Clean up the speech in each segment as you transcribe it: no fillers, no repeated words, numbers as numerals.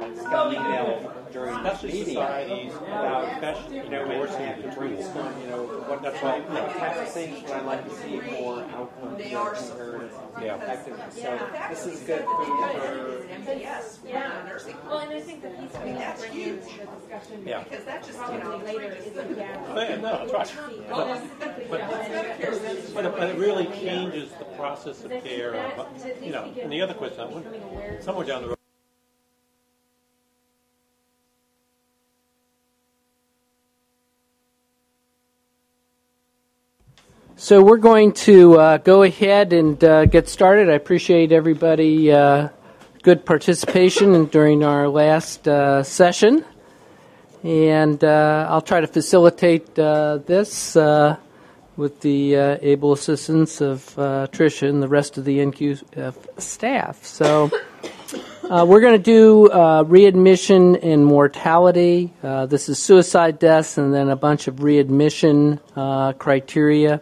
got an email during this meeting about endorsing the drinks. That's why types of things that I'd like to see for outcomes that are comparative effectiveness. So this is good for Yes, nursing. Well, and I think the piece that's huge. The discussion Because that just later is a gap. No, that's right. But it really changes the process of care. And the other question, I wonder, somewhere down the road. So we're going to go ahead and get started. I appreciate everybody good participation during our last session. And I'll try to facilitate this with the able assistance of Tricia and the rest of the NQ staff. So we're going to do readmission and mortality. This is suicide deaths and then a bunch of readmission criteria.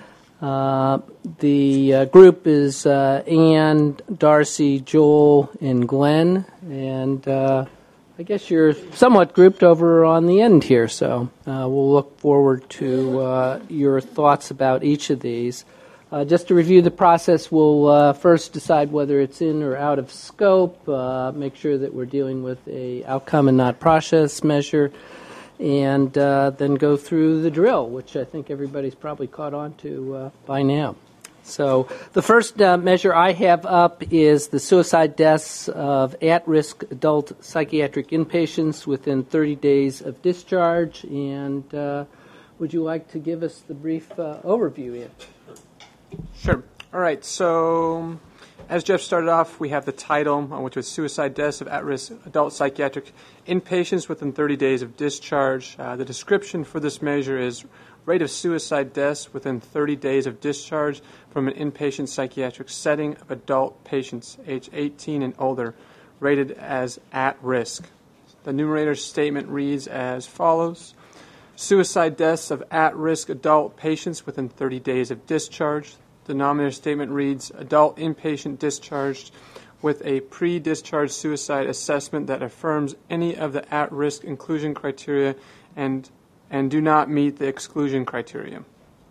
The group is Ann, Darcy, Joel, and Glenn. And I guess you're somewhat grouped over on the end here, so we'll look forward to your thoughts about each of these. Just to review the process, we'll first decide whether it's in or out of scope, make sure that we're dealing with a outcome and not process measure, and then go through the drill, which I think everybody's probably caught on to by now. So the first measure I have up is the suicide deaths of at-risk adult psychiatric inpatients within 30 days of discharge. And would you like to give us the brief overview, Ian? Sure. All right. So as Jeff started off, we have the title, which was Suicide Deaths of At-Risk Adult Psychiatric Inpatients Within 30 Days of Discharge. The description for this measure is rate of suicide deaths within 30 days of discharge from an inpatient psychiatric setting of adult patients age 18 and older, rated as at risk. The numerator statement reads as follows. Suicide deaths of at-risk adult patients within 30 days of discharge. The denominator statement reads adult inpatient discharged with a pre-discharge suicide assessment that affirms any of the at-risk inclusion criteria and do not meet the exclusion criteria.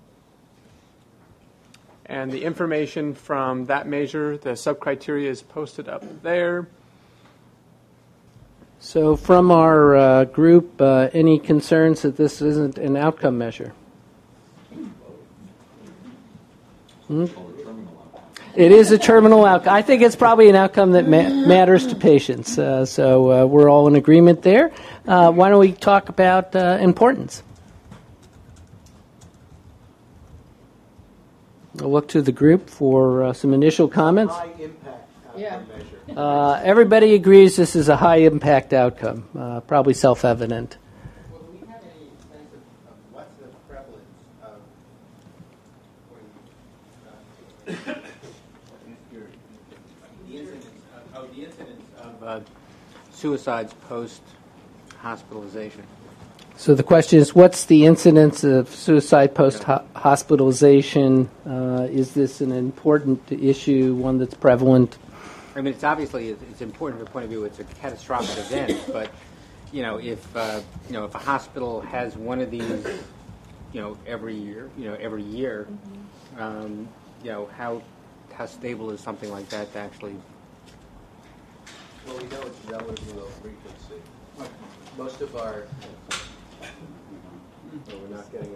And the information from that measure, the sub-criteria, is posted up there. So from our group, any concerns that this isn't an outcome measure? It is a terminal outcome. I think it's probably an outcome that matters to patients. So we're all in agreement there. Why don't we talk about importance? I'll look to the group for some initial comments. High impact outcome measure. Everybody agrees this is a high impact outcome, probably self-evident. Well, do we have any sense of what's the prevalence of the incidence of suicides post-hospitalization? So the question is, what's the incidence of suicide post-hospitalization? Is this an important issue, one that's prevalent? I mean, it's obviously it's important from the point of view it's a catastrophic event, but if a hospital has one of these, every year, how stable is something like that to actually? Well, we know it's relatively low frequency. Most of our we're not getting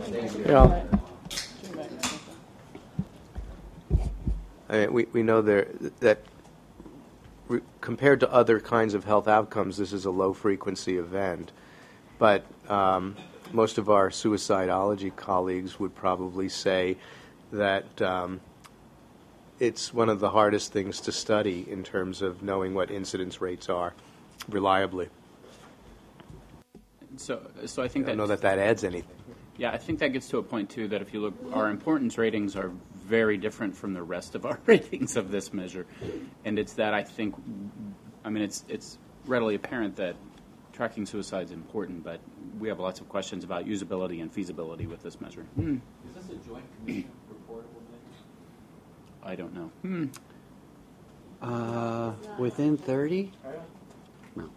any. We know that compared to other kinds of health outcomes, this is a low-frequency event. But most of our suicidology colleagues would probably say that it's one of the hardest things to study in terms of knowing what incidence rates are reliably. So I think I don't know that adds anything. Yeah, I think that gets to a point, too, that if you look, our importance ratings are very different from the rest of our ratings of this measure. And it's that it's readily apparent that tracking suicide is important, but we have lots of questions about usability and feasibility with this measure. Is this a joint commission reportable measure? I don't know. Within 30? No.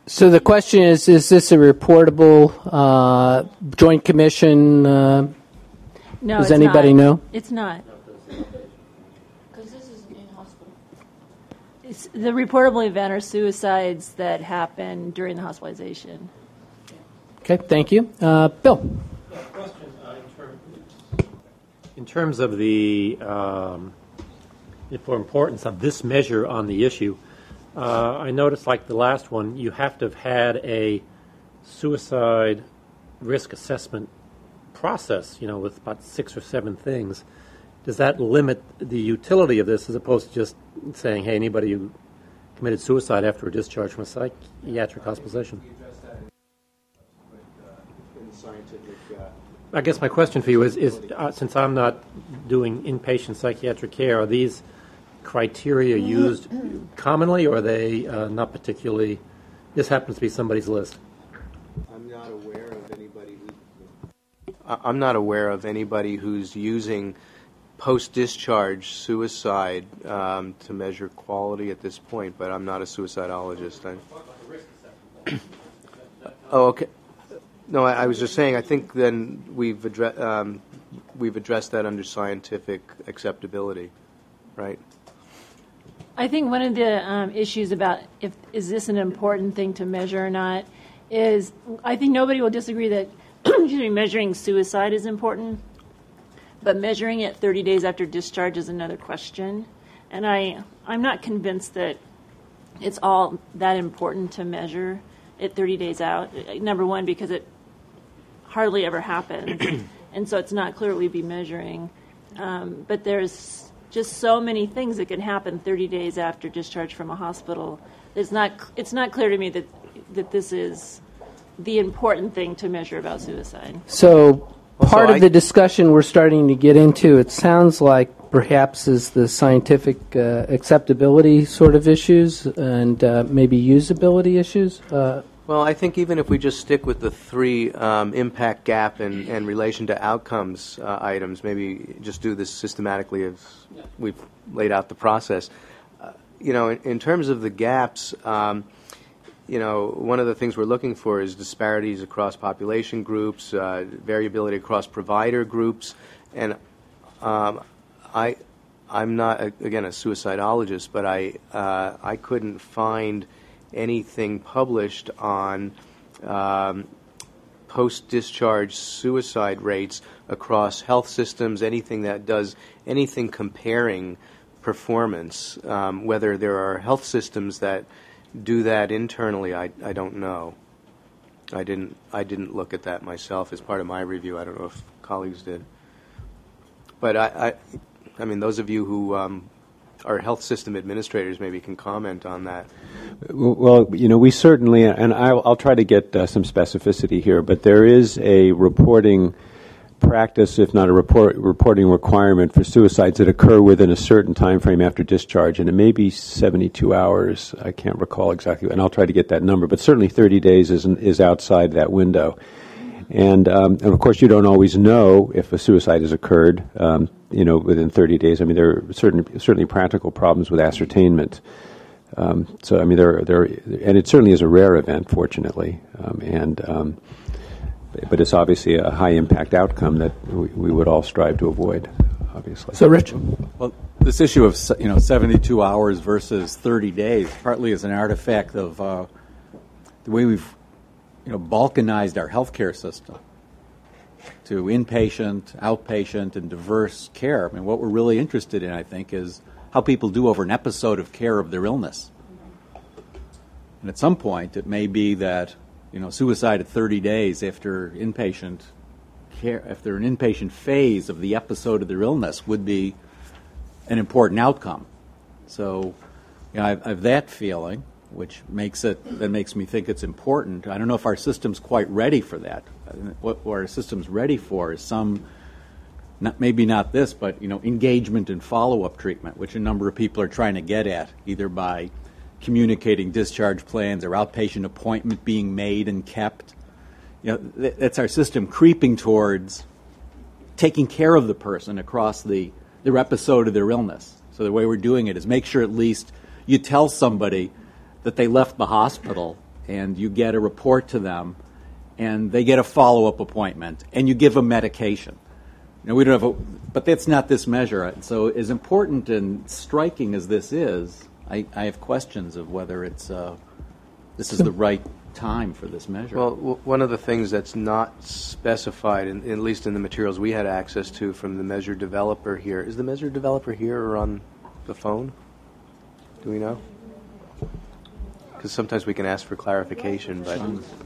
So the question is this a reportable joint commission? No, Does it's anybody not. know? It's not. Because this is in hospital. It's, the reportable event are suicides that happen during the hospitalization. Okay, thank you. Bill. In terms of the importance of this measure on the issue, I noticed, like the last one, you have to have had a suicide risk assessment process, with about 6 or 7 things. Does that limit the utility of this as opposed to just saying, hey, anybody who committed suicide after a discharge from a psychiatric hospitalization? I guess my question for you is since I'm not doing inpatient psychiatric care, are these criteria used commonly, or are they not particularly? This happens to be somebody's list. I'm not aware of anybody who's using post-discharge suicide to measure quality at this point, but I'm not a suicidologist. Oh, okay. No, I was just saying, I think then we've addressed that under scientific acceptability, right? I think one of the issues about is this an important thing to measure or not is I think nobody will disagree that measuring suicide is important, but measuring it 30 days after discharge is another question. And I'm not convinced that it's all that important to measure it 30 days out. Number one, because it hardly ever happens, and so it's not clear what we'd be measuring. But there's just so many things that can happen 30 days after discharge from a hospital. It's not clear to me that this is the important thing to measure about suicide. So part of the discussion we're starting to get into, it sounds like perhaps is the scientific acceptability sort of issues and maybe usability issues. Well, I think even if we just stick with the 3 impact gap and relation to outcomes items, maybe just do this systematically as we've laid out the process. In terms of the gaps, one of the things we're looking for is disparities across population groups, variability across provider groups, and I'm not, again, a suicidologist, but I couldn't find anything published on post-discharge suicide rates across health systems, anything that does anything comparing performance. Whether there are health systems that do that internally, I don't know. I didn't look at that myself as part of my review. I don't know if colleagues did. But I mean, those of you who our health system administrators maybe can comment on that. Well, we certainly, and I'll try to get some specificity here, but there is a reporting practice, if not a reporting requirement for suicides that occur within a certain time frame after discharge, and it may be 72 hours. I can't recall exactly, and I'll try to get that number, but certainly 30 days is outside that window. And of course, you don't always know if a suicide has occurred, within 30 days. I mean, there are certainly practical problems with ascertainment. So, I mean, and it certainly is a rare event, fortunately, but it's obviously a high impact outcome that we would all strive to avoid, obviously. So, Rich? Well, this issue of 72 hours versus 30 days partly is an artifact of the way we've balkanized our healthcare system to inpatient, outpatient, and diverse care. I mean, what we're really interested in, I think, is how people do over an episode of care of their illness. And at some point, it may be that, suicide at 30 days after inpatient care, after an inpatient phase of the episode of their illness would be an important outcome. So, I have that feeling, which makes me think it's important. I don't know if our system's quite ready for that. What our system's ready for is maybe not this, but engagement and follow-up treatment, which a number of people are trying to get at, either by communicating discharge plans or outpatient appointment being made and kept. That's our system creeping towards taking care of the person across their episode of their illness. So the way we're doing it is make sure at least you tell somebody that they left the hospital and you get a report to them, and they get a follow-up appointment, and you give them medication. Now, we don't have but that's not this measure. So as important and striking as this is, I have questions of whether it's this is the right time for this measure. Well, one of the things that's not specified, at least in the materials we had access to from the measure developer here, is the measure developer here or on the phone? Do we know? Because sometimes we can ask for clarification, but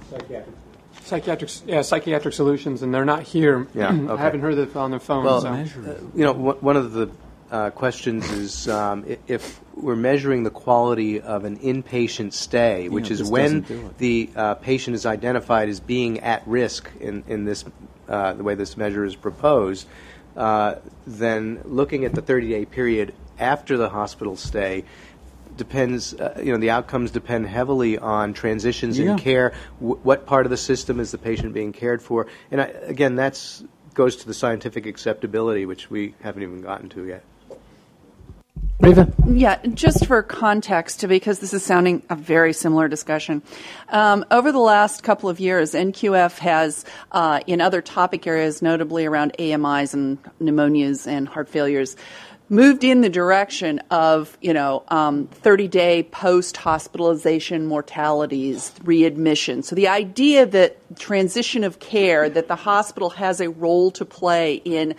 psychiatric solutions, and they're not here. Yeah, okay. I haven't heard that on their phone. Well, so. One of the questions is if we're measuring the quality of an inpatient stay, which is when the patient is identified as being at risk in this the way this measure is proposed, then looking at the 30-day period after the hospital stay depends, the outcomes depend heavily on transitions in care. What part of the system is the patient being cared for? And again, that's goes to the scientific acceptability, which we haven't even gotten to yet. Riva? Yeah, just for context, because this is sounding a very similar discussion. Over the last couple of years, NQF has, in other topic areas, notably around AMIs and pneumonias and heart failures, moved in the direction of, 30-day post-hospitalization mortalities, readmission. So the idea that transition of care, that the hospital has a role to play in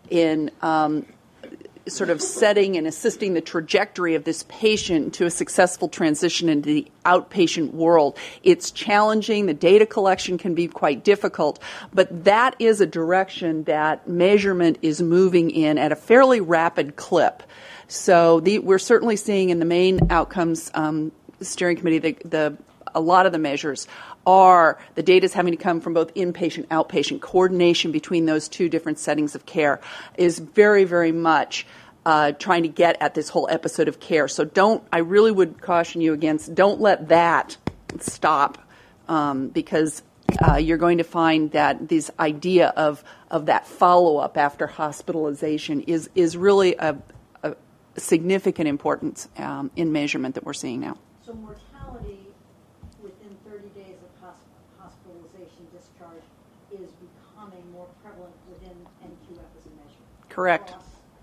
sort of setting and assisting the trajectory of this patient to a successful transition into the outpatient world. It's challenging. The data collection can be quite difficult, but that is a direction that measurement is moving in at a fairly rapid clip. So we're certainly seeing in the main outcomes steering committee, a lot of the measures are the data is having to come from both inpatient, outpatient. Coordination between those two different settings of care is very, very much trying to get at this whole episode of care. So I really would caution you against, don't let that stop because you're going to find that this idea of that follow-up after hospitalization is really a significant importance in measurement that we're seeing now. So mortality within 30 days of hospitalization discharge is becoming more prevalent within NQF as a measure. Correct.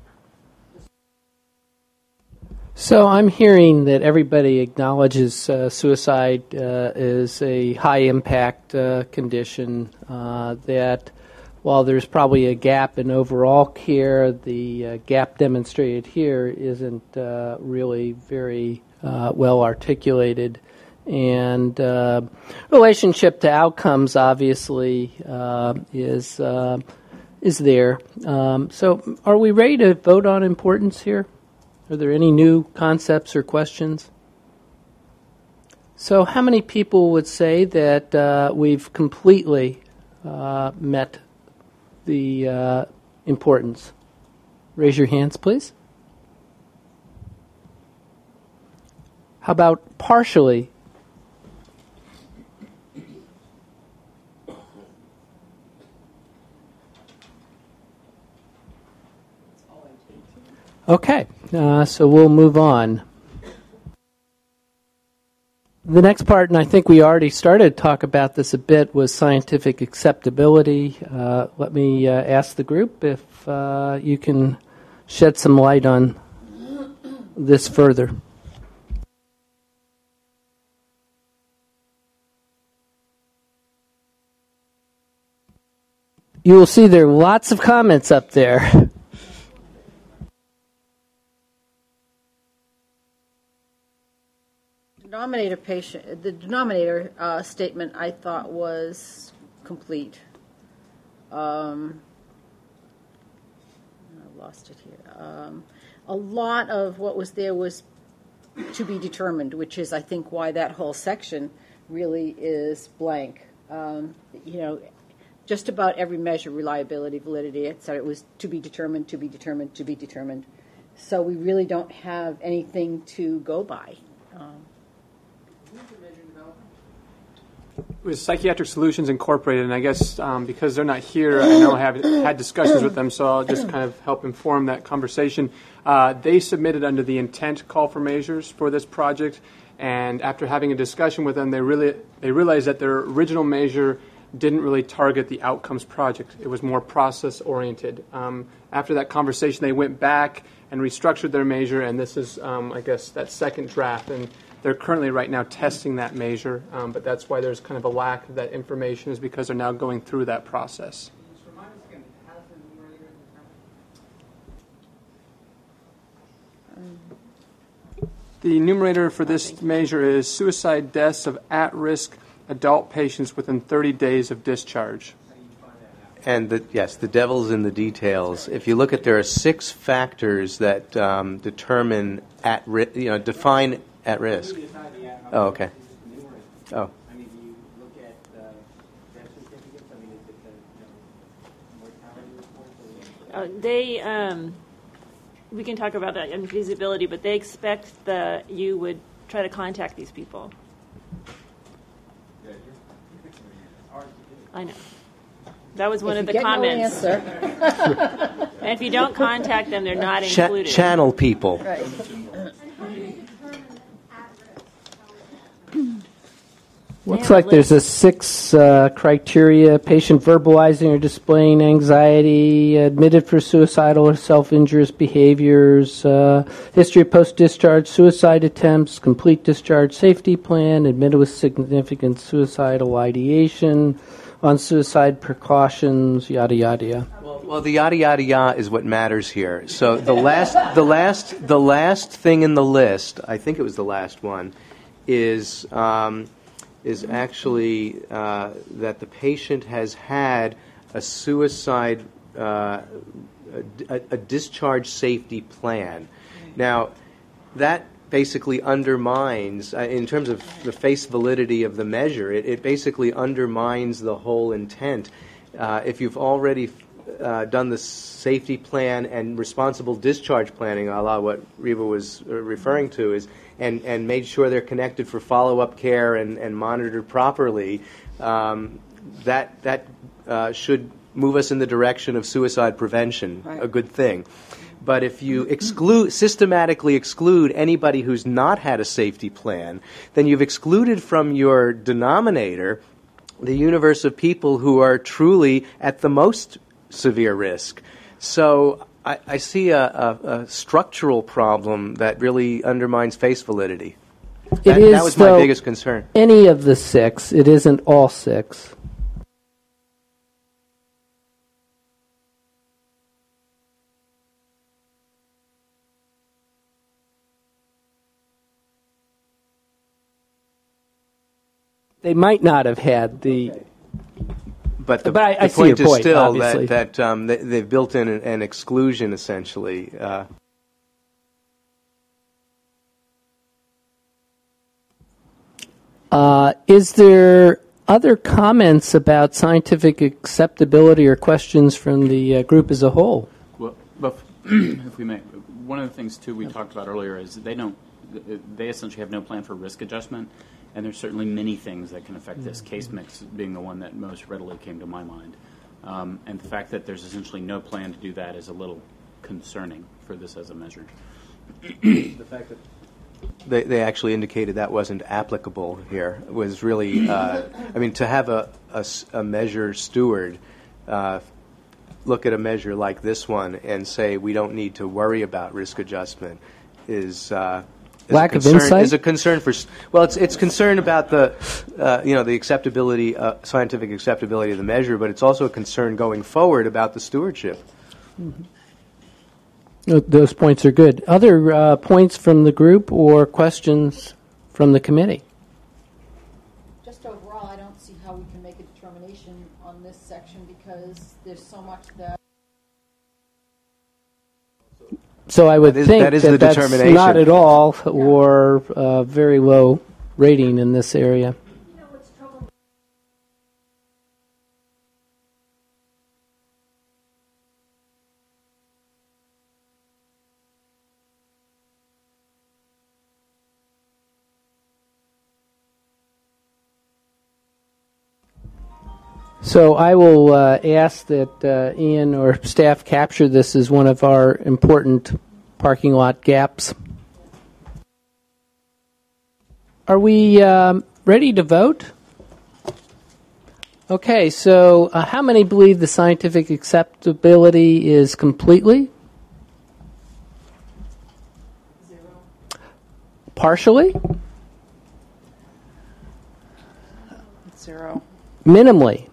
So I'm hearing that everybody acknowledges suicide is a high-impact condition, that while there's probably a gap in overall care, the gap demonstrated here isn't really very well articulated. And relationship to outcomes obviously is there. So are we ready to vote on importance here? Are there any new concepts or questions? So how many people would say that we've completely met the importance? Raise your hands, please. How about partially? Okay, so we'll move on. The next part, and I think we already started to talk about this a bit, was scientific acceptability. Let me ask the group if you can shed some light on this further. You will see there are lots of comments up there. The denominator statement I thought was complete. I lost it here. A lot of what was there was to be determined, which is, I think, why that whole section really is blank. Just about every measure, reliability, validity, etc., it was to be determined, to be determined, to be determined. So we really don't have anything to go by. With Psychiatric Solutions Incorporated, and I guess because they're not here, I know I have had discussions with them, so I'll just kind of help inform that conversation. They submitted under the intent call for measures for this project, and after having a discussion with them, they realized that their original measure didn't really target the outcomes project. It was more process-oriented. After that conversation, they went back and restructured their measure, and this is, I guess, that second draft. And they're currently right now testing that measure, but that's why there's kind of a lack of that information, is because they're now going through that process. The numerator for this measure is suicide deaths of at-risk adult patients within 30 days of discharge. And yes, the devil's in the details. If you look at, there are 6 factors that determine define at risk. Oh, okay. Oh. I mean, do you look at death certificates? I mean, is it the mortality report? We can talk about that in feasibility, but they expect that you would try to contact these people. I know. That was one of the comments. No answer. And if you don't contact them, they're not included. Channel people. Right. Looks like there's a 6 criteria: patient verbalizing or displaying anxiety, admitted for suicidal or self-injurious behaviors, history of post-discharge suicide attempts, complete discharge safety plan, admitted with significant suicidal ideation, on suicide precautions, yada yada yada. Well, the yada yada yada is what matters here. So the last thing in the list, I think it was the last one, is actually that the patient has had a suicide, a discharge safety plan. Now, that basically undermines, in terms of the face validity of the measure, it basically undermines the whole intent. If you've already done the safety plan and responsible discharge planning, a la what Reva was referring to, and made sure they're connected for follow-up care and monitored properly, that should move us in the direction of suicide prevention, right. A good thing. But if you systematically exclude anybody who's not had a safety plan, then you've excluded from your denominator the universe of people who are truly at the most severe risk. So I see a structural problem that really undermines face validity. That was my biggest concern. Any of the 6, it isn't all 6. They might not have had the... But the I see point your point, is still obviously. that they've built in an exclusion, essentially. Is there other comments about scientific acceptability or questions from the group as a whole? Well, if we may, one of the things, too, we talked about earlier is they essentially have no plan for risk adjustment. And there's certainly many things that can affect this, case mix being the one that most readily came to my mind. And the fact that there's essentially no plan to do that is a little concerning for this as a measure. The fact that they actually indicated that wasn't applicable here was really, to have a measure steward look at a measure like this one and say we don't need to worry about risk adjustment is... lack of insight is a concern for. Well, it's concern about the the acceptability, scientific acceptability of the measure, but it's also a concern going forward about the stewardship. Mm-hmm. Those points are good. Other points from the group or questions from the committee? Just overall, I don't see how we can make a determination on this section because there's so much that. So I would think that is the that's determination. Not at all or very low rating in this area. So I will ask that Ian or staff capture this as one of our important parking lot gaps. Are we ready to vote? Okay, so how many believe the scientific acceptability is completely? 0. Partially? 0. Minimally?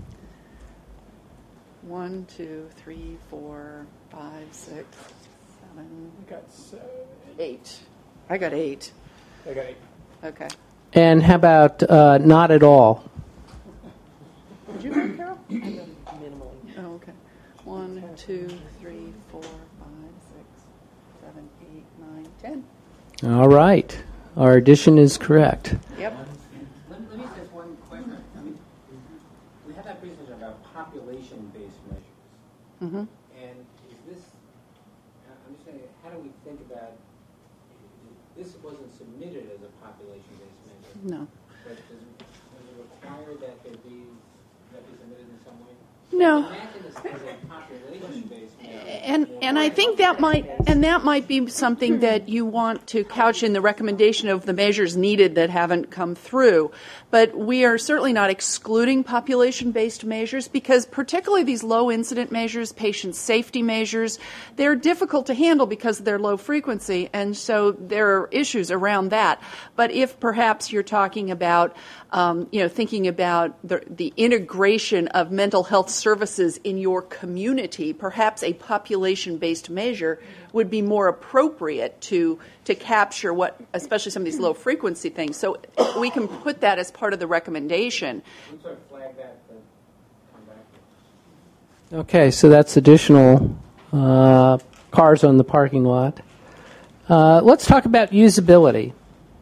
1, 2, 3, 4, 5, 6, 7. I got 7. 8. I got 8. I got 8. Okay. And how about not at all? Did you vote, Carol? Minimally. Oh, okay. 1, 2, 3, 4, 5, 6, 7, 8, 9, 10. All right. Our addition is correct. Yep. Let me ask one question. I mean, we have that presentation about population-based measures. Mm-hmm. And is this, I'm just saying, how do we think about, this wasn't submitted as a population-based measure. No. But does it require that there be, that be submitted in some way? No. Imagine this as a population-based measure. And I think that might be something that you want to couch in the recommendation of the measures needed that haven't come through. But we are certainly not excluding population-based measures because particularly these low incident measures, patient safety measures, they're difficult to handle because they're low frequency, and so there are issues around that. But if perhaps you're talking about thinking about the integration of mental health services in your community, perhaps a population-based measure would be more appropriate to capture what, especially some of these low-frequency things. So we can put that as part of the recommendation. We sort of flag that to come back. Okay, so that's additional cars on the parking lot. Let's talk about usability.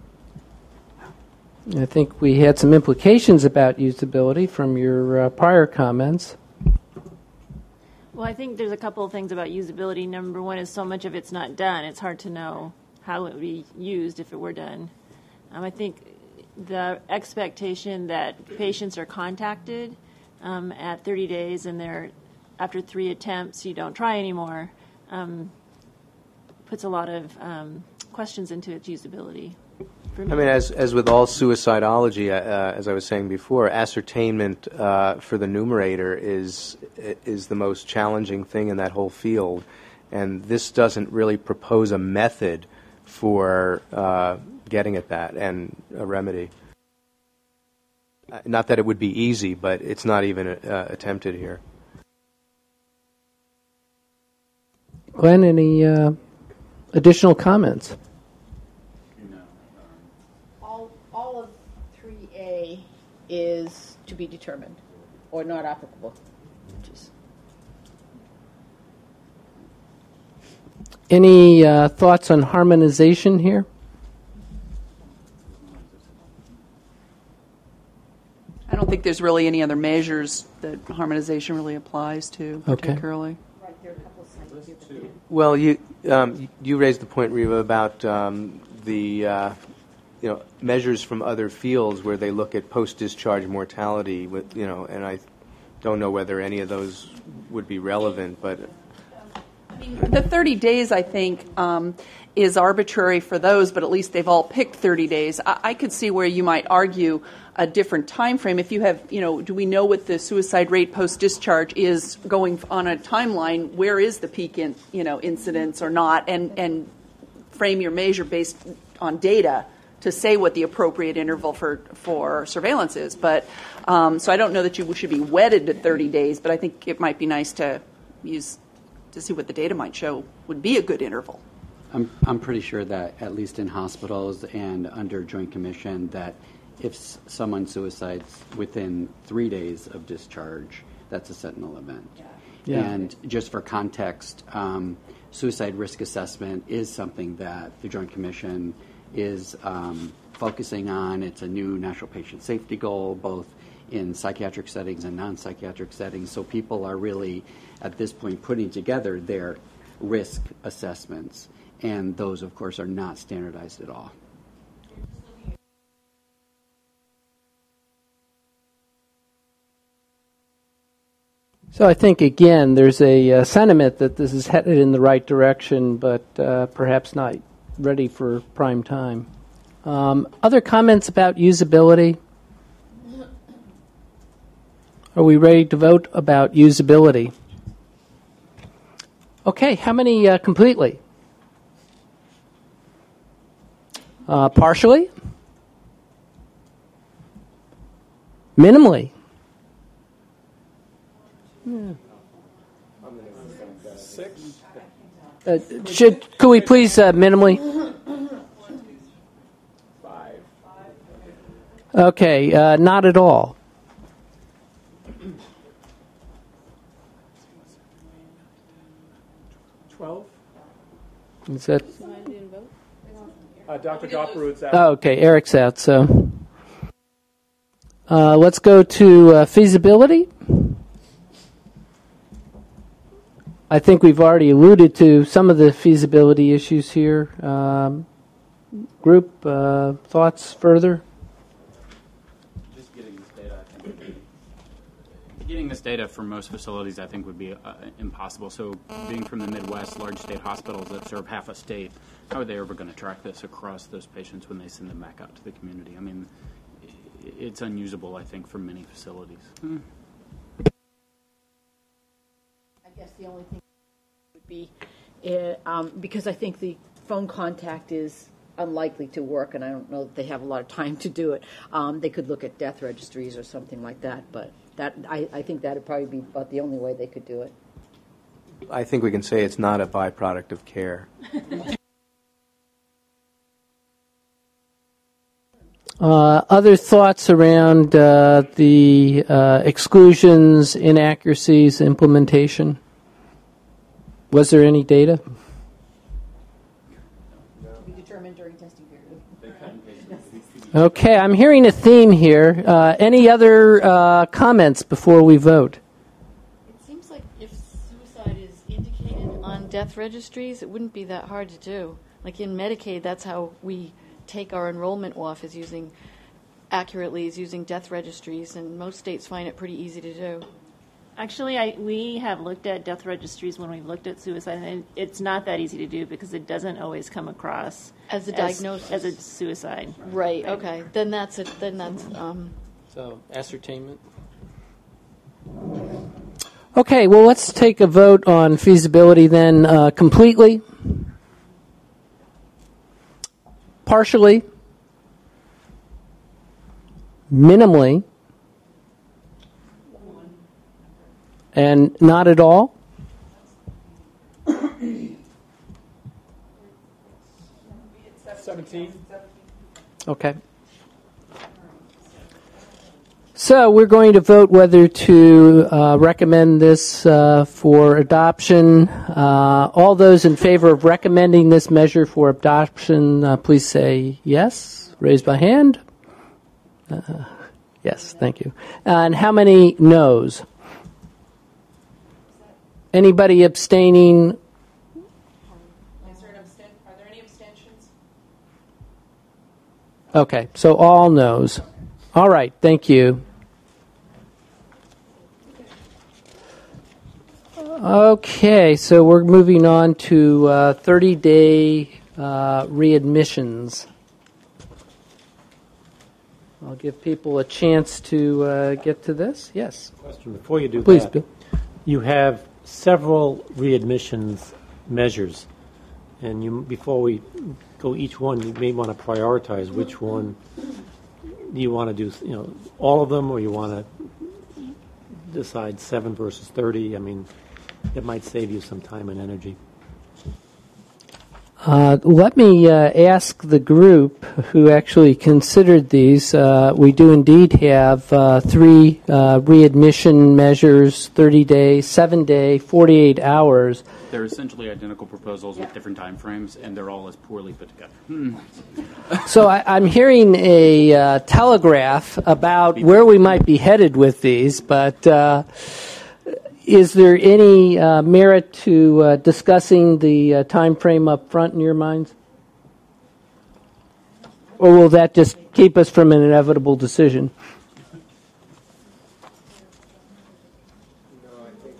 I think we had some implications about usability from your prior comments. Well, I think there's a couple of things about usability. Number one is so much of it's not done. It's hard to know how it would be used if it were done. I think the expectation that patients are contacted at 30 days and after 3 attempts you don't try anymore puts a lot of questions into its usability. I mean, as with all suicidology, as I was saying before, ascertainment for the numerator is the most challenging thing in that whole field, and this doesn't really propose a method for getting at that and a remedy. Not that it would be easy, but it's not even attempted here. Glenn, any additional comments? All of 3A is to be determined or not applicable. Any thoughts on harmonization here? I don't think there's really any other measures that harmonization really applies to particularly. Right, there are a couple of sites here. Well, you raised the point, Reva, about the measures from other fields where they look at post-discharge mortality, and I don't know whether any of those would be relevant, but. The 30 days, I think, is arbitrary for those, but at least they've all picked 30 days. I could see where you might argue a different time frame. If you have, do we know what the suicide rate post-discharge is going on a timeline? Where is the peak in, incidence or not? And frame your measure based on data to say what the appropriate interval for surveillance is. But so I don't know that you should be wedded to 30 days, but I think it might be nice to see what the data might show would be a good interval. I'm pretty sure that at least in hospitals and under Joint Commission that if someone suicides within 3 days of discharge, that's a sentinel event. Yeah. And just for context, suicide risk assessment is something that the Joint Commission is focusing on. It's a new national patient safety goal, both in psychiatric settings and non-psychiatric settings. So people are really, at this point, putting together their risk assessments, and those, of course, are not standardized at all. So I think, again, there's a sentiment that this is headed in the right direction, but perhaps not ready for prime time. Other comments about usability? Are we ready to vote about usability? Okay, how many completely? Partially? Minimally? Yeah. Could we please minimally? 5. Okay, not at all. Is that? Dr. Gopperud's out. Oh, okay, Eric's out. So let's go to feasibility. I think we've already alluded to some of the feasibility issues here. Group thoughts further? Just getting this data, I think. Getting this data from most facilities, I think, would be impossible. So, being from the Midwest, large state hospitals that serve half a state, how are they ever going to track this across those patients when they send them back out to the community? I mean, it's unusable, I think, for many facilities. I guess the only thing would be, because I think the phone contact is unlikely to work, and I don't know that they have a lot of time to do it. They could look at death registries or something like that, but I think that would probably be about the only way they could do it. I think we can say it's not a byproduct of care. Other thoughts around the exclusions, inaccuracies, implementation? Was there any data? To be determined during testing period. Okay, I'm hearing a theme here. Any other comments before we vote? It seems like if suicide is indicated on death registries, it wouldn't be that hard to do. Like in Medicaid, that's how we take our enrollment off, is using death registries, and most states find it pretty easy to do. Actually, we have looked at death registries when we've looked at suicide, and it's not that easy to do because it doesn't always come across as a diagnosis, as a suicide. Right. Okay. Then that's it. Then that's. So ascertainment. Okay. Well, let's take a vote on feasibility then. Completely, partially, minimally, and not at all? 17. Okay. So we're going to vote whether to recommend this for adoption. All those in favor of recommending this measure for adoption, please say yes. Raise by hand. Yes, thank you. And how many noes? Anybody abstaining? Are there any abstentions? Okay, so all noes. All right, thank you. Okay, so we're moving on to 30-day readmissions. I'll give people a chance to get to this. Yes? Question before you do Please, that. Bill. You have several readmissions measures, and before we go each one, you may want to prioritize which one do you want to do. All of them, or you want to decide 7 versus 30. I mean, it might save you some time and energy. Let me ask the group who actually considered these. We do indeed have 3 readmission measures, 30-day, 7-day, 48 hours. They're essentially identical proposals with different time frames, and they're all as poorly put together. So I'm hearing a telegraph about where we might be headed with these, but is there any merit to discussing the time frame up front in your minds? Or will that just keep us from an inevitable decision? No, I think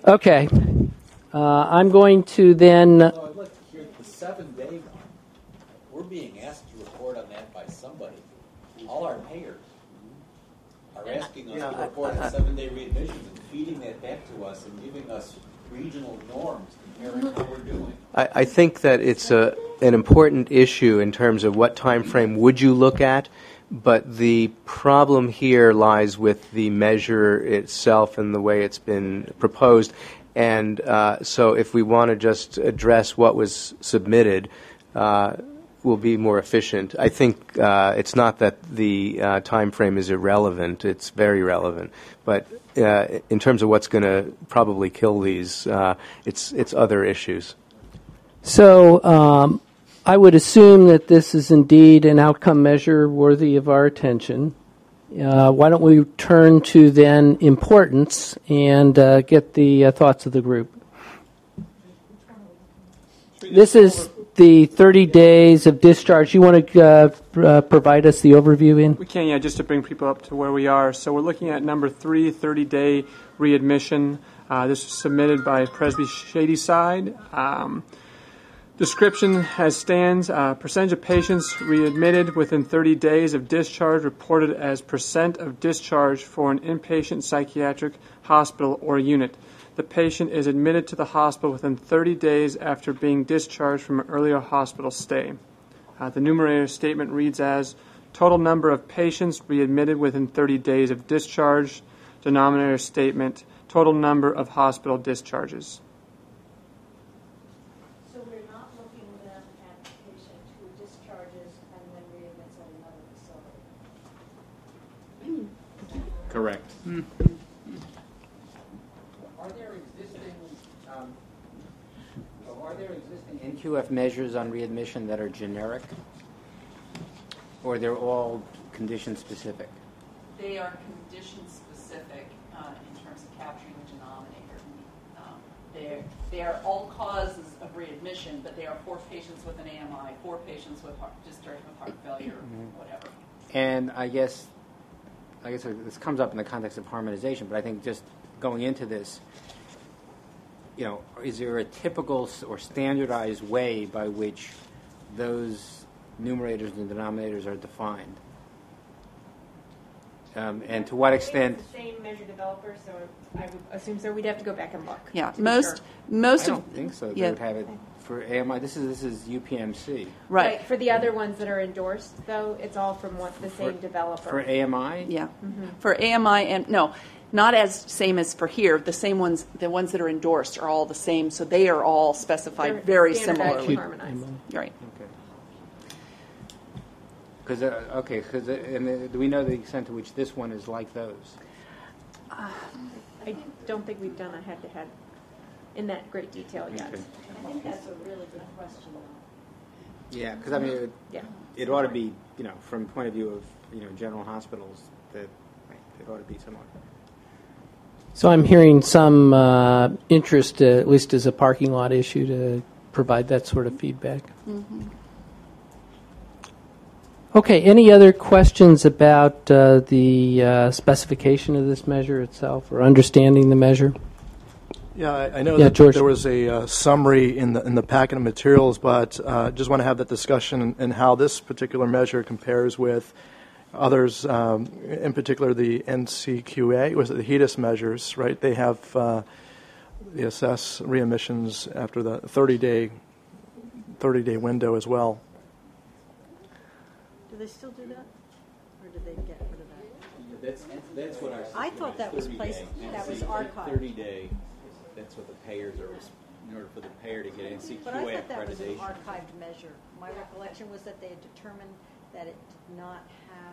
Okay. I'm going to then. I'd like to hear the 7-day one. We're being asked to report on that by somebody. All our payers are asking us to report on 7-day readmissions and feeding that back to us and giving us regional norms comparing how we're doing. I think that it's an important issue in terms of what time frame would you look at, but the problem here lies with the measure itself and the way it's been proposed. And so if we want to just address what was submitted, we'll be more efficient. I think it's not that the time frame is irrelevant. It's very relevant. But in terms of what's going to probably kill these, it's other issues. So I would assume that this is indeed an outcome measure worthy of our attention. Why don't we turn to then importance and get the thoughts of the group. This is the 30 days of discharge. You want to provide us the overview, Ian? We can, yeah, just to bring people up to where we are. So we're looking at number 3, 30-day readmission. This was submitted by Presby Shadyside. Description as stands, percentage of patients readmitted within 30 days of discharge reported as percent of discharge for an inpatient psychiatric hospital or unit. The patient is admitted to the hospital within 30 days after being discharged from an earlier hospital stay. The numerator statement reads as total number of patients readmitted within 30 days of discharge. Denominator statement, total number of hospital discharges. So we're not looking then at the patient who discharges and then readmits at another facility. Correct. Are there existing NQF measures on readmission that are generic, or they're all condition specific? They are condition specific in terms of capturing the denominator. They are all causes of readmission, but they are for patients with an AMI, for patients with discharge with heart failure, whatever. And I guess this comes up in the context of harmonization, but I think just going into this, is there a typical or standardized way by which those numerators and denominators are defined? And to what extent? It's the same measure developer, so I would assume so. We'd have to go back and look. Yeah, most I don't think so. They would have it for AMI. This is UPMC. Right. For the other ones that are endorsed, though, it's all from the same developer. For AMI? Yeah. For AMI and no, not as same as for here. The ones that are endorsed are all the same, so they are all specified They're very standardized similarly. and harmonized. Right. Because do we know the extent to which this one is like those? I don't think we've done a head-to-head in that great detail yet. Okay. I think that's a really good question, though. Yeah, because it ought to be, from the point of view of general hospitals, that it ought to be similar. So I'm hearing some interest, at least as a parking lot issue, to provide that sort of feedback. Mm-hmm. Okay, any other questions about the specification of this measure itself or understanding the measure? Yeah, I know Yeah, that George. there was a summary in the packet of materials, but just want to have that discussion and how this particular measure compares with others, in particular the NCQA, was it the HEDIS measures, right? They have they assess readmissions after the 30-day window as well. Do they still do that, or did they get rid of that? That's what I thought that was placed. That was archived. 30-day. That's what the payers are. In order for the payer to get NCQA But I thought that was an accreditation. archived measure. My recollection was that they had determined that it did not have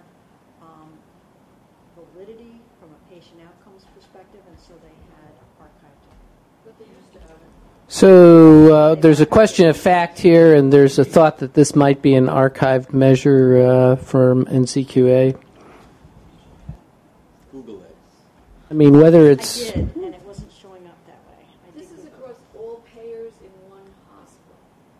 validity from a patient outcomes perspective, and so they had archived it. But they used to have it. So there's a question of fact here, and there's a thought that this might be an archived measure from NCQA. Google it. I mean, whether it's... I did, and it wasn't showing up that way. This is across all payers in one hospital.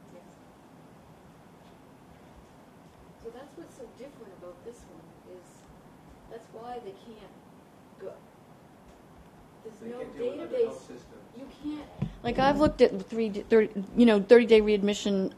So that's what's so different about this one is that's why they can't go. there's no database. You can't. Like I've looked at 30-day readmission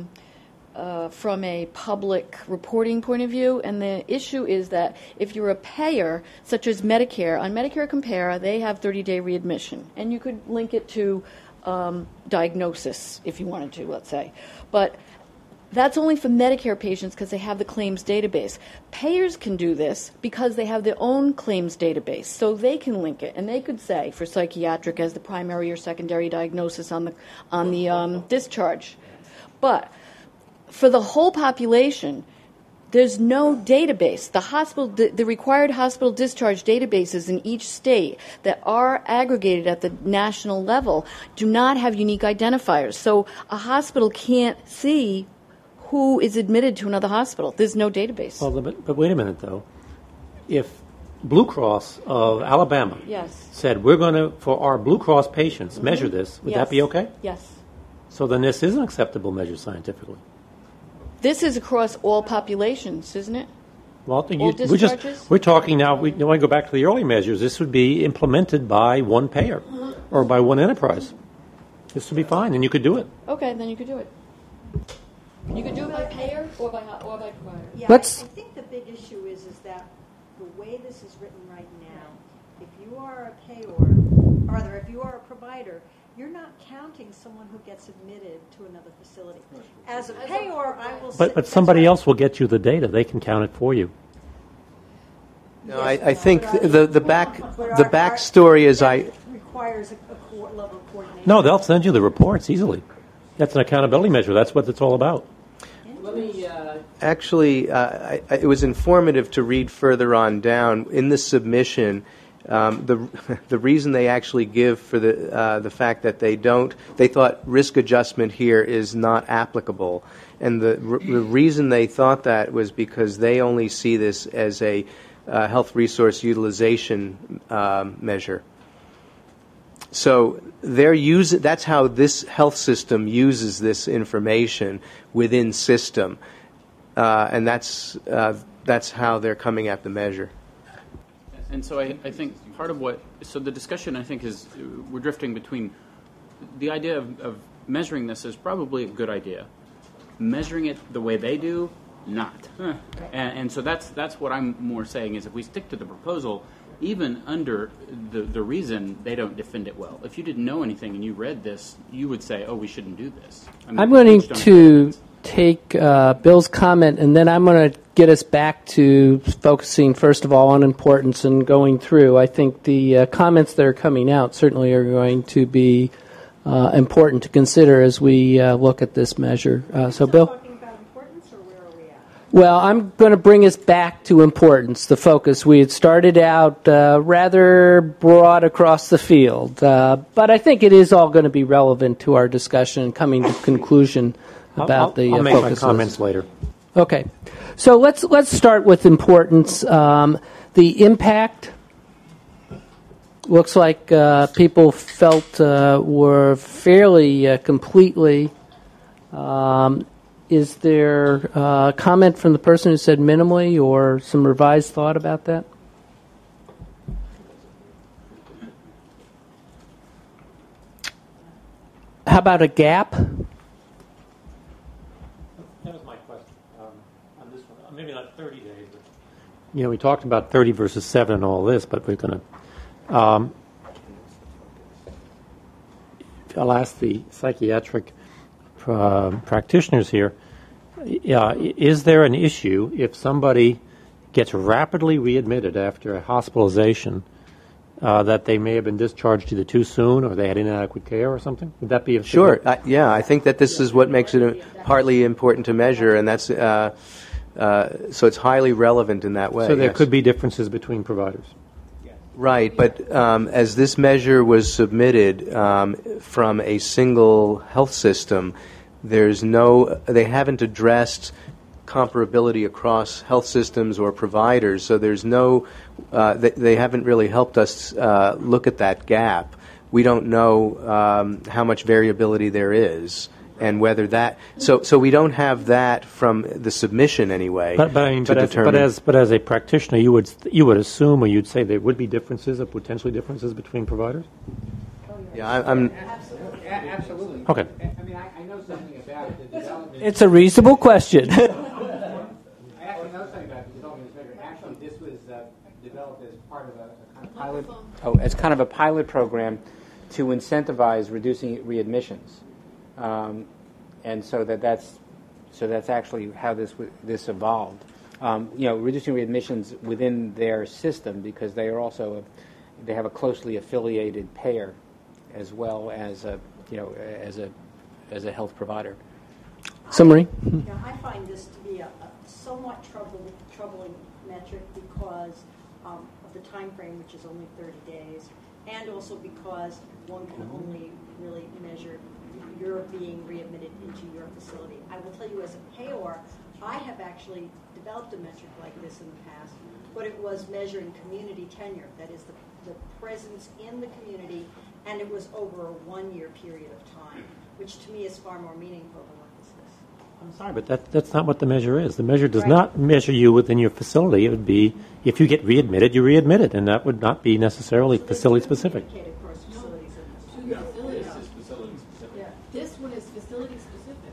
from a public reporting point of view, and the issue is that if you're a payer, such as Medicare, on Medicare Compare, they have 30-day readmission, and you could link it to diagnosis if you wanted to, let's say. But that's only for Medicare patients because they have the claims database. Payers can do this because they have their own claims database, so they can link it, and they could say for psychiatric as the primary or secondary diagnosis on the discharge. But for the whole population, there's no database. The required hospital discharge databases in each state that are aggregated at the national level do not have unique identifiers. So a hospital can't see who is admitted to another hospital. There's no database. Well, but wait a minute, though. If Blue Cross of Alabama said, we're going to, for our Blue Cross patients, measure this, would that be okay? Yes. So then this is an acceptable measure scientifically. This is across all populations, isn't it? Well, all discharges? we're talking now, we want to go back to the early measures. This would be implemented by one payer or by one enterprise. This would be fine, and you could do it. Okay, then you could do it. You could do it by payer or by provider. Yeah, I think the big issue is that the way this is written right now, if you are a payer, or rather, if you are a provider, you're not counting someone who gets admitted to another facility. As a payer, I will say... But somebody else will get you the data. They can count it for you. No, I think the backstory is requires a level of coordination. No, they'll send you the reports easily. That's an accountability measure. That's what it's all about. Actually, it was informative to read further on down in the submission. The reason they actually give for the fact that they thought risk adjustment here is not applicable, and the reason they thought that was because they only see this as a health resource utilization measure. So that's how this health system uses this information within system, and that's how they're coming at the measure. And so I think part of so the discussion I think is we're drifting between the idea of measuring this is probably a good idea. Measuring it the way they do, not. And so that's what I'm more saying is if we stick to the proposal, even under the reason they don't defend it well. If you didn't know anything and you read this, you would say, oh, we shouldn't do this. I'm going to take Bill's comment, and then I'm going to get us back to focusing, first of all, on importance and going through. I think the comments that are coming out certainly are going to be important to consider as we look at this measure. So, Bill? Well, I'm going to bring us back to importance, the focus. We had started out rather broad across the field, but I think it is all going to be relevant to our discussion and coming to conclusion about the I'll make focus my comments list. later. Okay. So let's start with importance. The impact looks like people felt were fairly completely. Is there a comment from the person who said minimally or some revised thought about that? How about a gap? That was my question on this one. Maybe not 30 days. But, we talked about 30 versus 7 and all this, but we're going to... I'll ask the psychiatric practitioners here, is there an issue if somebody gets rapidly readmitted after a hospitalization that they may have been discharged either too soon or they had inadequate care or something? Would that be a Sure. I think that this is what makes it partly important to measure, and that's so it's highly relevant in that way. So there could be differences between providers. Right, but as this measure was submitted from a single health system, they haven't addressed comparability across health systems or providers, so there's they haven't really helped us look at that gap. We don't know how much variability there is, and whether that so we don't have that from the submission anyway. But as a practitioner, you would assume, or you'd say there would be differences or potentially differences between providers. Yeah, I'm absolutely. Okay. I mean, I know something about the development. It's a reasonable question. I actually know something about the development of this measure. Actually, this was developed as part of a kind of pilot. As kind of a pilot program to incentivize reducing readmissions, and so that's actually how this evolved. Reducing readmissions within their system because they are also they have a closely affiliated payer as well as as a health provider. Summary. I find this to be a somewhat troubling metric because of the time frame, which is only 30 days, and also because one can only really measure you're being readmitted into your facility. I will tell you, as a payor, I have actually developed a metric like this in the past, but it was measuring community tenure, that is the presence in the community, and it was over a 1-year period of time, which to me is far more meaningful than what this is. I'm sorry, but that's not what the measure is. The measure does not measure you within your facility. It would be if you get readmitted, you're readmitted, and that would not be necessarily facility specific. This one is facility specific.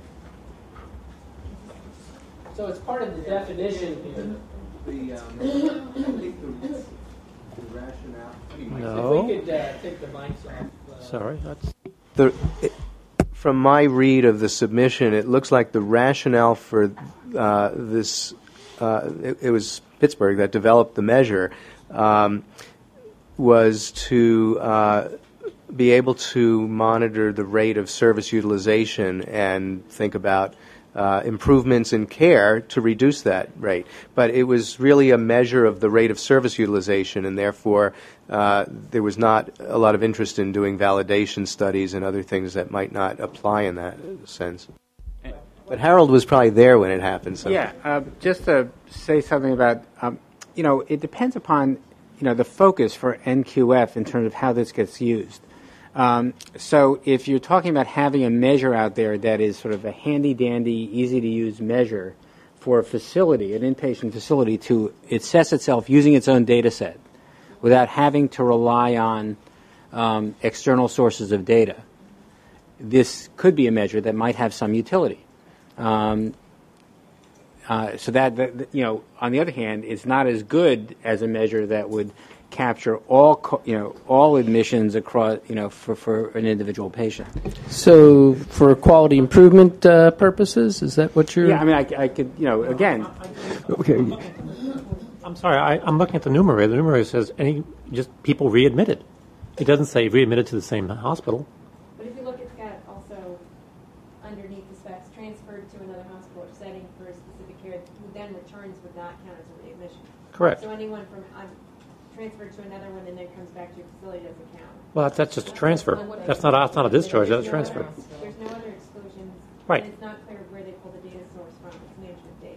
So it's part of the definition here. The rationale. No. If we could take the mics off. Sorry, that's from my read of the submission, it looks like the rationale for this. It was Pittsburgh that developed the measure. Was to be able to monitor the rate of service utilization and think about improvements in care to reduce that rate. But it was really a measure of the rate of service utilization, and therefore there was not a lot of interest in doing validation studies and other things that might not apply in that sense. But Harold was probably there when it happened. So. Yeah, just to say something about, it depends upon, the focus for NQF in terms of how this gets used. So if you're talking about having a measure out there that is sort of a handy-dandy, easy-to-use measure for a facility, an inpatient facility, to assess itself using its own data set without having to rely on external sources of data, this could be a measure that might have some utility. So that, on the other hand, it's not as good as a measure that would capture all admissions across, for an individual patient. So for quality improvement purposes, is that what you're? Yeah, I mean, I could, again. Okay. I'm sorry, I'm looking at the numerator. The numerator says just people readmitted. It doesn't say readmitted to the same hospital. But if you look, it's got also underneath the specs, transferred to another hospital or setting for a specific care, who then returns would not count as a readmission. Correct. So anyone from transferred to another one and then comes back to your facility doesn't count. Well, that's just a transfer. That's not a discharge. That's a transfer. There's no other exclusions. Right. And it's not clear where they pull the data source from. It's management data.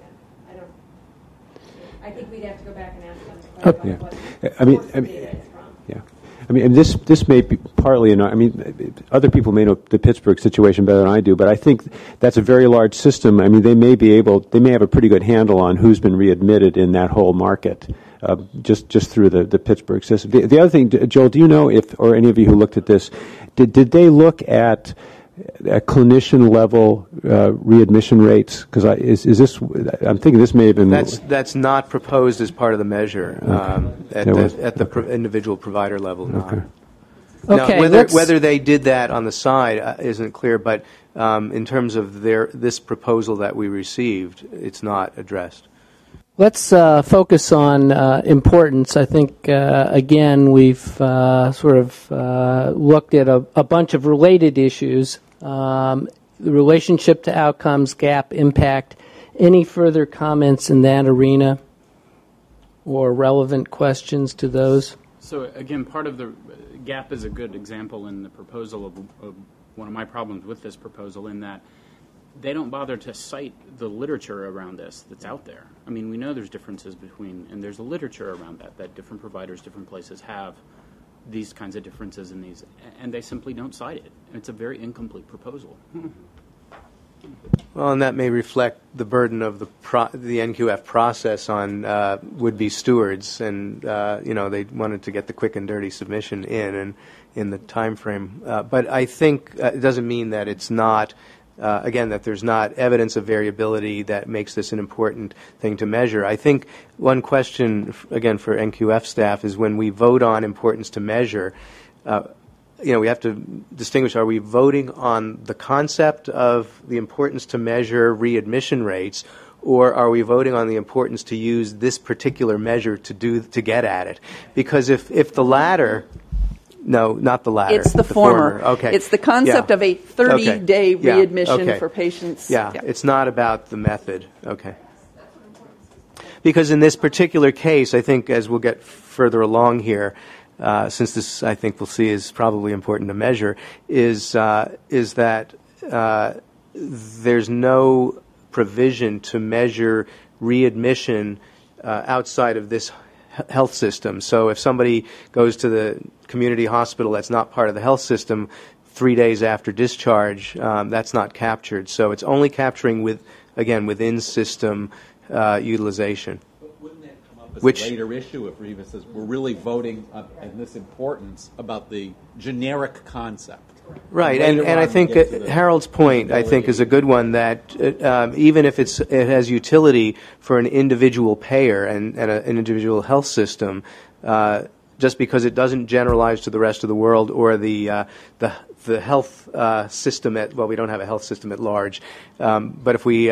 I think we'd have to go back and ask them to clarify what the data is from. Yeah. I mean, and this may be partly, other people may know the Pittsburgh situation better than I do, but I think that's a very large system. I mean, they may have a pretty good handle on who's been readmitted in that whole market, just through the Pittsburgh system. The other thing, Joel, do you know or any of you who looked at this, did they look at clinician level readmission rates? Because is this? I'm thinking this may have been. That's not proposed as part of the measure at the individual provider level. Okay. Now, whether they did that on the side isn't clear, but in terms of this proposal that we received, it's not addressed. Let's focus on importance. I think, again, we've sort of looked at a bunch of related issues. The relationship to outcomes, gap, impact. Any further comments in that arena or relevant questions to those? So, again, part of the gap is a good example in the proposal of one of my problems with this proposal, in that they don't bother to cite the literature around this that's out there. I mean, we know there's differences and there's a literature around that different providers, different places have these kinds of differences in these, and they simply don't cite it. It's a very incomplete proposal. Well, and that may reflect the burden of the NQF process on would-be stewards, and they wanted to get the quick and dirty submission in the time frame. But I think it doesn't mean that it's not. Again, that there's not evidence of variability that makes this an important thing to measure. I think one question, again, for NQF staff is when we vote on importance to measure, we have to distinguish, are we voting on the concept of the importance to measure readmission rates, or are we voting on the importance to use this particular measure to get at it? Because if the latter... No, not the latter. It's the former. Okay. It's the concept of a 30-day readmission for patients. Yeah, it's not about the method. Okay. Because in this particular case, I think as we'll get further along here, since this I think we'll see is probably important to measure, is that there's no provision to measure readmission outside of this health system. So if somebody goes to the community hospital that's not part of the health system 3 days after discharge, that's not captured. So it's only capturing within system utilization. But wouldn't that come up as a later issue if Reva says we're really voting in this importance about the generic concept? Right, and I think Harold's point, I think, is a good one, that even if it has utility for an individual payer and an individual health system, just because it doesn't generalize to the rest of the world or the health system we don't have a health system at large, but if we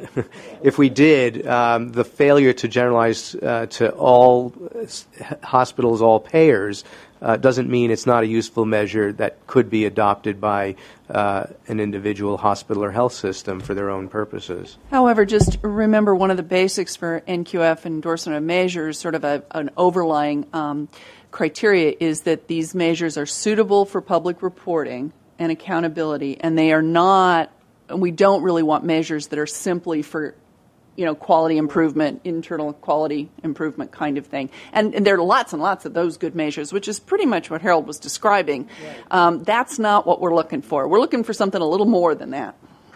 did, the failure to generalize to all hospitals, all payers, doesn't mean it's not a useful measure that could be adopted by an individual hospital or health system for their own purposes. However, just remember one of the basics for NQF endorsement of measures, sort of an overlying criteria, is that these measures are suitable for public reporting and accountability, and they are not, we don't really want measures that are simply for quality improvement, internal quality improvement kind of thing. And there are lots and lots of those good measures, which is pretty much what Harold was describing. Right. That's not what we're looking for. We're looking for something a little more than that.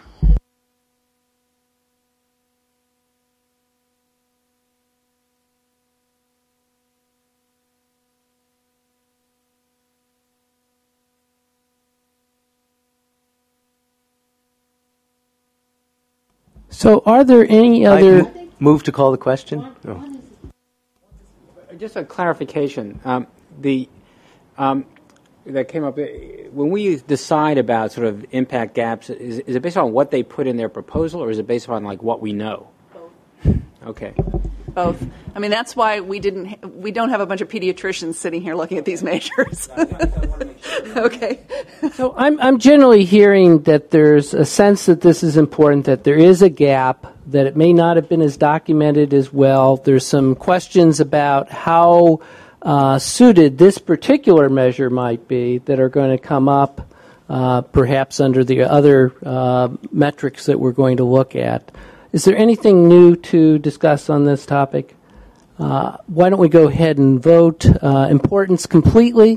So are there any other... Move to call the question? No. Just a clarification. That came up, when we decide about sort of impact gaps, is it based on what they put in their proposal, or is it based on what we know? Both. Okay. Both. I mean, that's why we don't have a bunch of pediatricians sitting here looking at these measures. Okay. So I'm generally hearing that there's a sense that this is important, that there is a gap, that it may not have been as documented as well. There's some questions about how suited this particular measure might be that are going to come up perhaps under the other metrics that we're going to look at. Is there anything new to discuss on this topic? Why don't we go ahead and vote importance completely?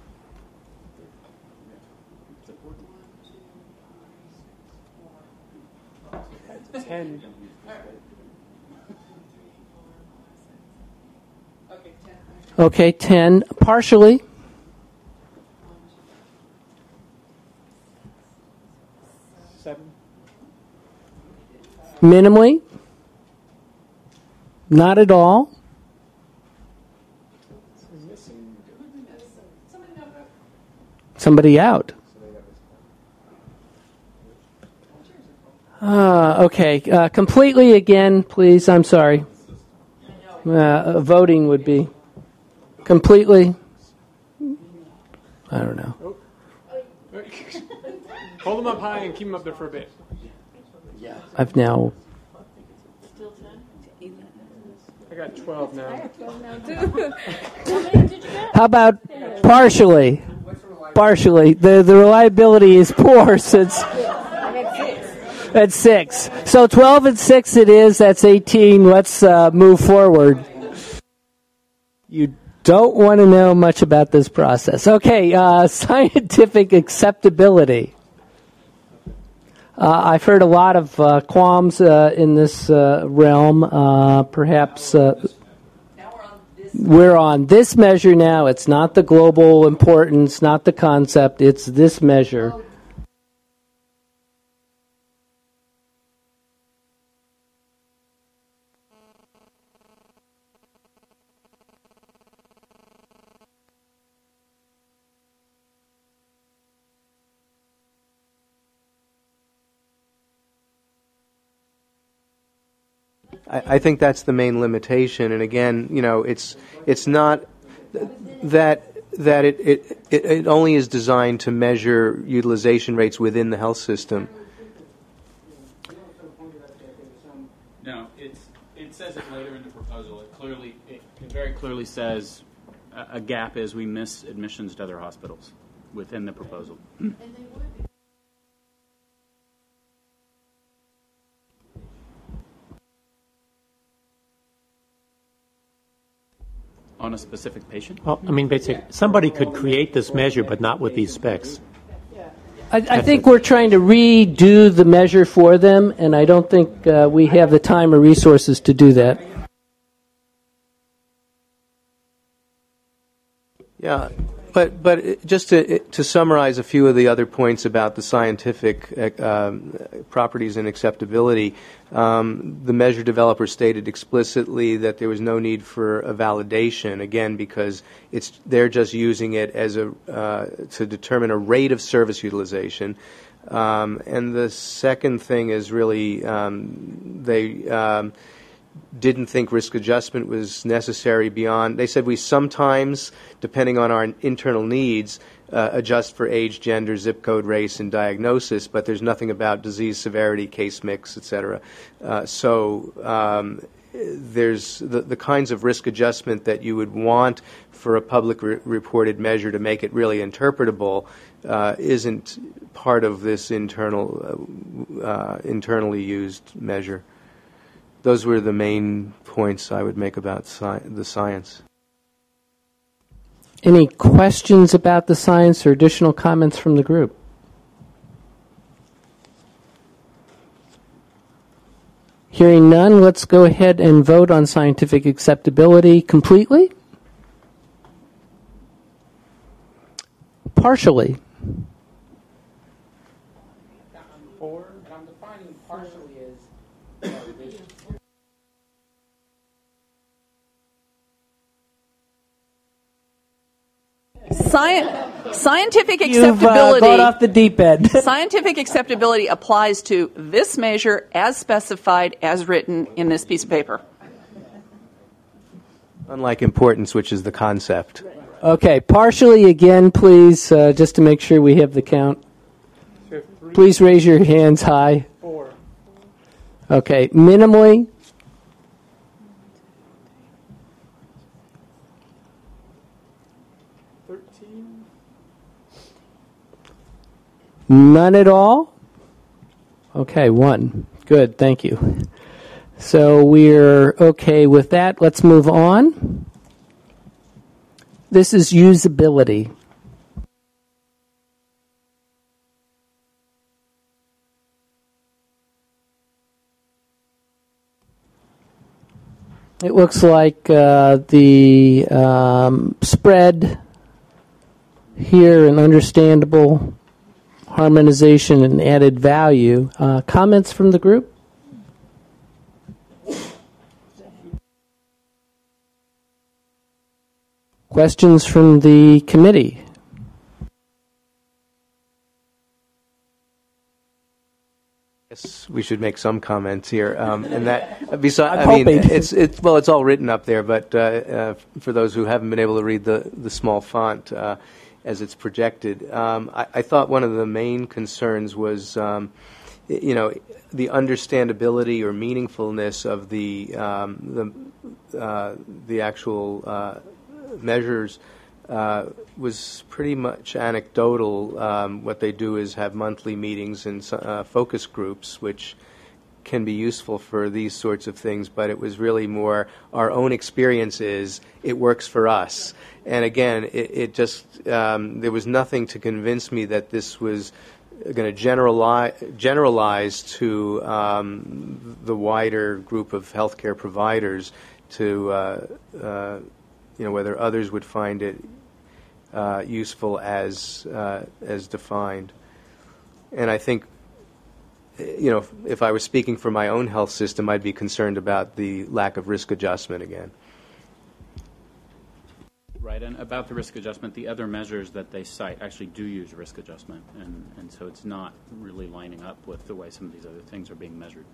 Okay, 10. Partially? Minimally? Not at all? Somebody out. Okay. Completely again, please. I'm sorry. Voting would be completely. I don't know. Hold them up high and keep them up there for a bit. I've now. Still 10? I got 12 now. I have 12 now, too. How about partially? Partially. The reliability is poor since. At 6. So 12 and 6 it is. That's 18. Let's move forward. You don't want to know much about this process. Okay, scientific acceptability. I've heard a lot of qualms in this realm. Perhaps we're on this measure now. It's not the global importance, not the concept. It's this measure. I think that's the main limitation, and again, it's not that it only is designed to measure utilization rates within the health system. No, it says it later in the proposal. It very clearly says a gap is we miss admissions to other hospitals within the proposal. On a specific patient? Well, I mean, basically, somebody could create this measure, but not with these specs. I think we're trying to redo the measure for them, and I don't think we have the time or resources to do that. Yeah, but just to summarize a few of the other points about the scientific properties and acceptability, the measure developer stated explicitly that there was no need for a validation, again, because they're just using it as to determine a rate of service utilization. And the second thing is really they didn't think risk adjustment was necessary beyond. They said we sometimes, depending on our internal needs, adjust for age, gender, zip code, race, and diagnosis, but there's nothing about disease severity, case mix, etc. So there's the kinds of risk adjustment that you would want for a public reported measure to make it really interpretable isn't part of this internally used measure. Those were the main points I would make about the science. Any questions about the science or additional comments from the group? Hearing none, let's go ahead and vote on scientific acceptability completely. Partially. I'm defining partially as Scientific You've acceptability. gone off the deep end. Scientific acceptability applies to this measure as specified, as written in this piece of paper. Unlike importance, which is the concept. Okay, partially again, please, just to make sure we have the count. Please raise your hands high. 4. Okay, minimally. 13. None at all? Okay, 1. Good, thank you. So we're okay with that. Let's move on. This is usability. It looks like the spread here and understandable harmonization and added value. Comments from the group? Questions from the committee? Yes, we should make some comments here, and that besides, I mean, it's all written up there, but for those who haven't been able to read the small font as it's projected, I thought one of the main concerns was, the understandability or meaningfulness of the actual measures was pretty much anecdotal. What they do is have monthly meetings and focus groups, which can be useful for these sorts of things, but it was really more our own experiences. It works for us. And again, it just, there was nothing to convince me that this was going to generalize to the wider group of healthcare providers to whether others would find it useful as defined. And I think, if I was speaking for my own health system, I'd be concerned about the lack of risk adjustment again. Right, and about the risk adjustment, the other measures that they cite actually do use risk adjustment, and so it's not really lining up with the way some of these other things are being measured.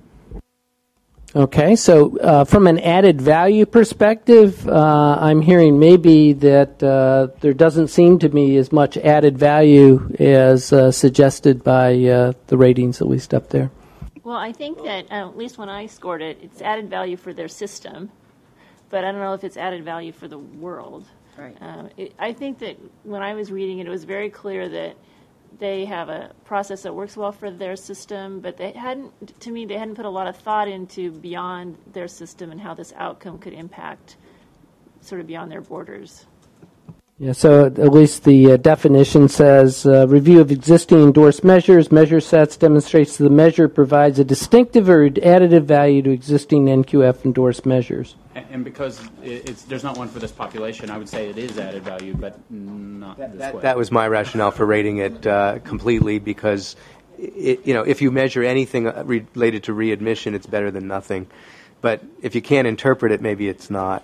Okay, so from an added value perspective, I'm hearing maybe that there doesn't seem to be as much added value as suggested by the ratings, at least up there. Well, I think that, at least when I scored it, it's added value for their system, but I don't know if it's added value for the world. Right. I think that when I was reading it, it was very clear that they have a process that works well for their system, but they hadn't put a lot of thought into beyond their system and how this outcome could impact sort of beyond their borders. Yeah, so at least the definition says, review of existing endorsed measures, measure sets demonstrates the measure provides a distinctive or additive value to existing NQF endorsed measures. And because there's not one for this population, I would say it is added value, but not this way. That was my rationale for rating it completely, because if you measure anything related to readmission, it's better than nothing. But if you can't interpret it, maybe it's not.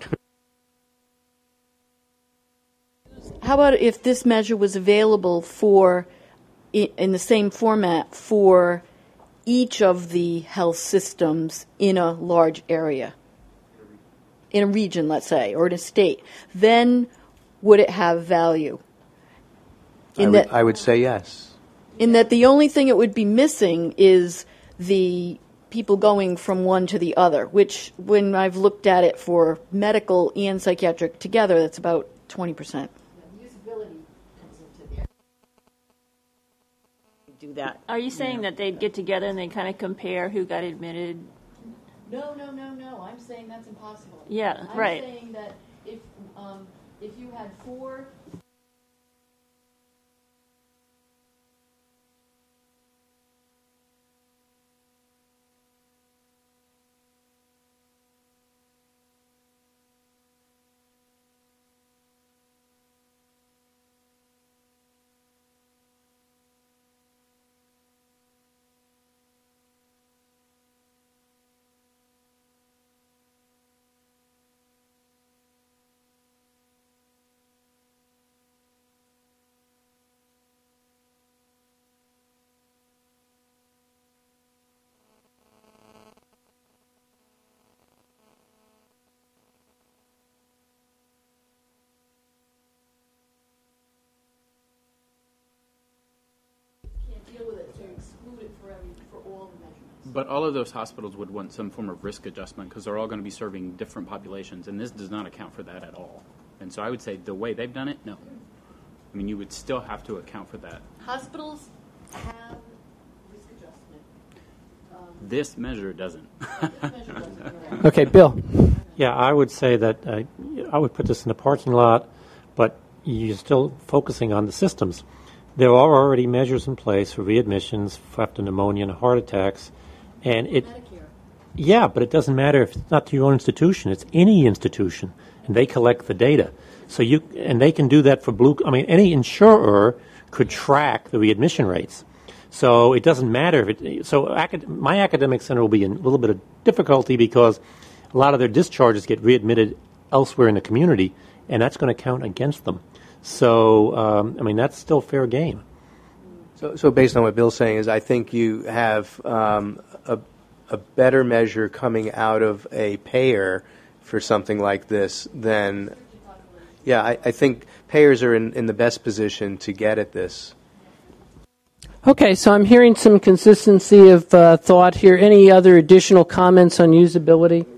How about if this measure was available in the same format for each of the health systems in a large area? In a region, let's say, or in a state, then would it have value? I would say yes. In that the only thing it would be missing is the people going from one to the other, which when I've looked at it for medical and psychiatric together, that's about 20%. Usability comes into there. Do that. Are you saying that they'd get together and they kind of compare who got admitted? No. I'm saying that's impossible. Yeah, right. I'm saying that if you had 4. But all of those hospitals would want some form of risk adjustment because they're all going to be serving different populations, and this does not account for that at all. And so I would say the way they've done it, no. I mean, you would still have to account for that. Hospitals have risk adjustment. This measure doesn't. Okay, Bill. Yeah, I would say that I would put this in the parking lot, but you're still focusing on the systems. There are already measures in place for readmissions after pneumonia and heart attacks, and yeah, but it doesn't matter if it's not to your own institution; it's any institution, and they collect the data. So they can do that for any insurer could track the readmission rates. So it doesn't matter if my academic center will be in a little bit of difficulty because a lot of their discharges get readmitted elsewhere in the community, and that's going to count against them. So, that's still fair game. So based on what Bill's saying is I think you have a better measure coming out of a payer for something like this than, I think payers are in the best position to get at this. Okay, so I'm hearing some consistency of thought here. Any other additional comments on usability?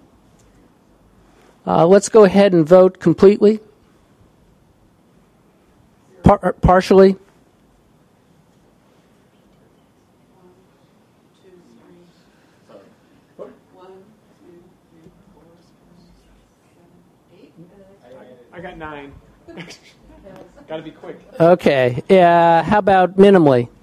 Let's go ahead and vote completely. Partially? I got 9. Got to be quick. Okay. How about minimally?